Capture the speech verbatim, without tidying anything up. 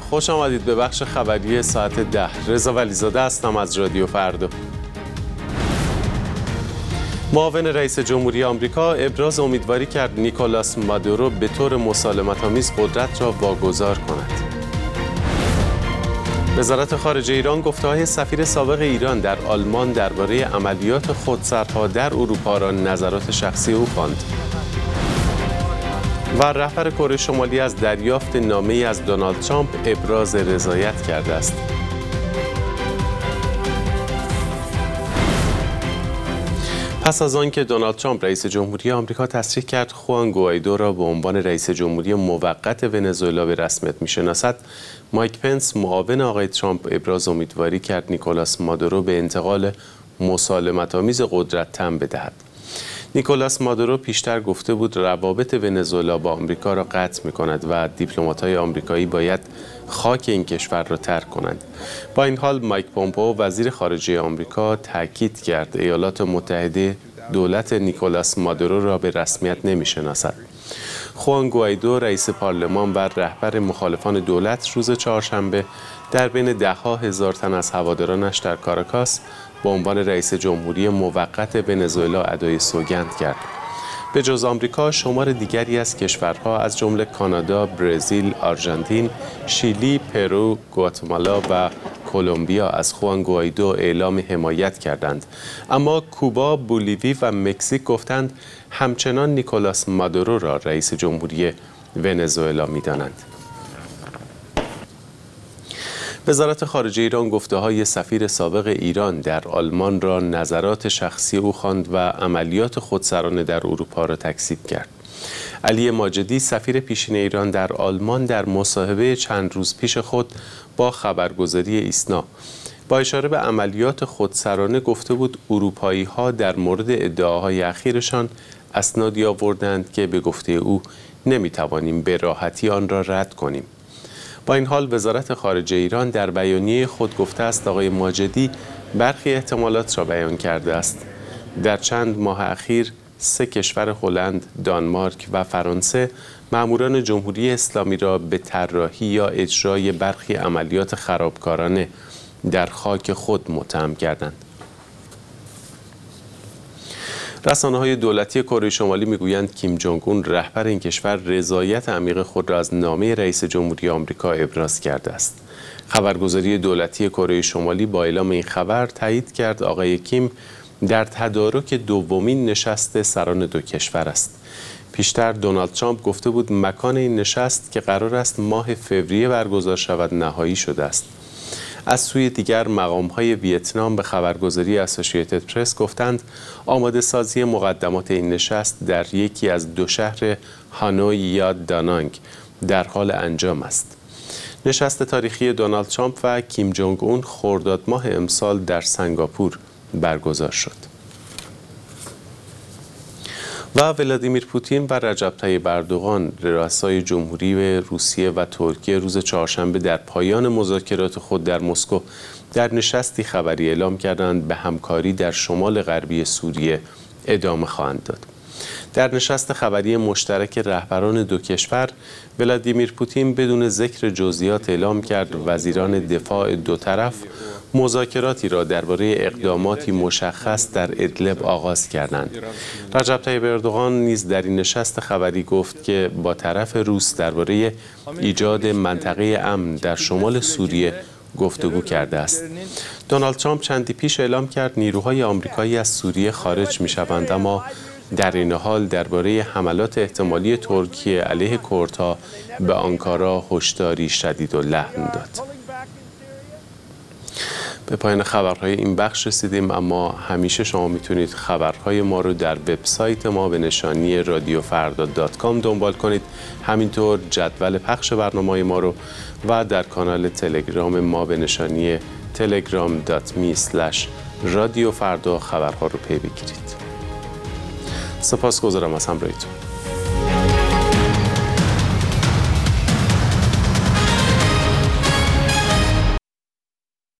خوش آمدید به بخش خبری ساعت ده. رضا ولیزاده هستم از رادیو فردا. معاون رئیس جمهوری آمریکا ابراز امیدواری کرد نیکولاس مادورو به طور مسالمت‌آمیز قدرت را واگذار کند. وزارت خارجه ایران گفته‌های سفیر سابق ایران در آلمان درباره عملیات خودسرها در اروپا را نظرات شخصی او خواند. و رهبر کره شمالی از دریافت نامه‌ای از دونالد ترامپ ابراز رضایت کرده است. پس از آنکه دونالد ترامپ رئیس جمهوری آمریکا تصریح کرد خوان گوایدو را به عنوان رئیس جمهوری موقت ونزوئلا به رسمیت می‌شناسد، مایک پنس معاون آقای ترامپ ابراز امیدواری کرد نیکولاس مادورو به انتقال مسالمت‌آمیز قدرت تن بدهد. نیکولاس مادورو پیشتر گفته بود روابط ونزوئلا با آمریکا را قطع می‌کند و دیپلمات‌های آمریکایی باید خاک این کشور را ترک کنند. با این حال مایک پومپئو وزیر خارجه آمریکا تاکید کرد ایالات متحده دولت نیکولاس مادورو را به رسمیت نمی‌شناسد. خوان گوایدو رئیس پارلمان و رهبر مخالفان دولت روز چهارشنبه در بین ده‌ها هزار تن از هوادارانش در کاراکاس به عنوان رئیس جمهوری موقت ونزوئلا ادای سوگند کرد. به جز آمریکا، شمار دیگری از کشورها از جمله کانادا، برزیل، آرژانتین، شیلی، پرو، گواتمالا و کلمبیا از خوان گوایدو اعلام حمایت کردند. اما کوبا، بولیوی و مکزیک گفتند همچنان نیکولاس مادورو را رئیس جمهوری ونزوئلا می‌دانند. وزارت خارجه ایران گفته‌های سفیر سابق ایران در آلمان را نظرات شخصی او خواند و عملیات خودسرانه در اروپا را تکذیب کرد. علی ماجدی سفیر پیشین ایران در آلمان در مصاحبه چند روز پیش خود با خبرگزاری ایسنا با اشاره به عملیات خودسرانه گفته بود اروپایی‌ها در مورد ادعاهای اخیرشان اسنادی آوردند که به گفته او نمی‌توانیم به راحتی آن را رد کنیم. با این حال وزارت خارجه ایران در بیانیه خود گفته است آقای ماجدی برخی احتمالات را بیان کرده است. در چند ماه اخیر سه کشور هلند، دانمارک و فرانسه ماموران جمهوری اسلامی را به طراحی یا اجرای برخی عملیات خرابکارانه در خاک خود متهم کردند. رسانه‌های دولتی کره شمالی میگویند کیم جونگ اون رهبر این کشور رضایت عمیق خود را از نامه رئیس جمهوری آمریکا ابراز کرده است. خبرگزاری دولتی کره شمالی با اعلام این خبر تایید کرد آقای کیم در تدارک دومین نشست سران دو کشور است. پیشتر دونالد ترامپ گفته بود مکان این نشست که قرار است ماه فوریه برگزار شود نهایی شده است. از سوی دیگر مقام‌های ویتنام به خبرگزاری اسوسییتد پرس گفتند آماده سازی مقدمات این نشست در یکی از دو شهر هانوی یا دانانگ در حال انجام است. نشست تاریخی دونالد ترامپ و کیم جونگ اون خرداد ماه امسال در سنگاپور برگزار شد. و ولادیمیر پوتین و رجب طیب اردوغان رؤسای جمهوری روسیه و ترکیه روز چهارشنبه در پایان مذاکرات خود در مسکو در نشستی خبری اعلام کردند به همکاری در شمال غربی سوریه ادامه خواهند داد. در نشست خبری مشترک رهبران دو کشور ولادیمیر پوتین بدون ذکر جزئیات اعلام کرد وزیران دفاع دو طرف مذاکراتی را درباره اقداماتی مشخص در ادلب آغاز کردند. رجب طیب اردوغان نیز در این نشست خبری گفت که با طرف روس درباره ایجاد منطقه امن در شمال سوریه گفتگو کرده است. دونالد ترامپ چندی پیش اعلام کرد نیروهای آمریکایی از سوریه خارج می‌شوند، اما در این حال درباره حملات احتمالی ترکیه علیه کردها به آنکارا هشداری شدید و لحن داد. به پایان خبرهای این بخش رسیدیم، اما همیشه شما میتونید خبرهای ما رو در وبسایت ما به نشانی رادیو فردا دات کام دنبال کنید. همینطور جدول پخش برنامه‌های ما رو و در کانال تلگرام ما به نشانی تلگرام دات می اسلش رادیو فردا خبرها رو پی بگیرید. سپاسگزارم از همراهیتون.